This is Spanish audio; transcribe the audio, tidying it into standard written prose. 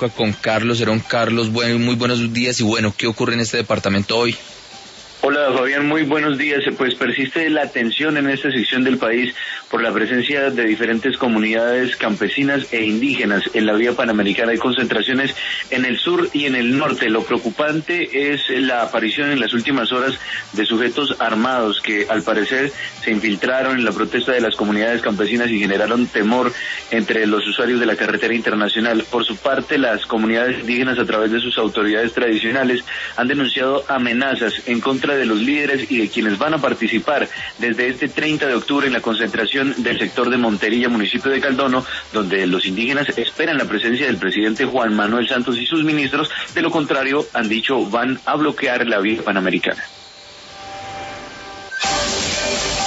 Arauca con Carlos Herón. Carlos, muy buenos días y bueno, ¿qué ocurre en este departamento hoy? Hola Fabián, muy buenos días. Pues persiste la tensión en esta sección del país por la presencia de diferentes comunidades campesinas e indígenas en la vía panamericana. Hay concentraciones en el sur y en el norte. Lo preocupante es la aparición en las últimas horas de sujetos armados que al parecer se infiltraron en la protesta de las comunidades campesinas y generaron temor entre los usuarios de la carretera internacional. Por su parte, las comunidades indígenas a través de sus autoridades tradicionales han denunciado amenazas en contra de los líderes y de quienes van a participar desde este 30 de octubre en la concentración del sector de Monterilla, municipio de Caldono, donde los indígenas esperan la presencia del presidente Juan Manuel Santos y sus ministros. De lo contrario, han dicho, van a bloquear la vía panamericana.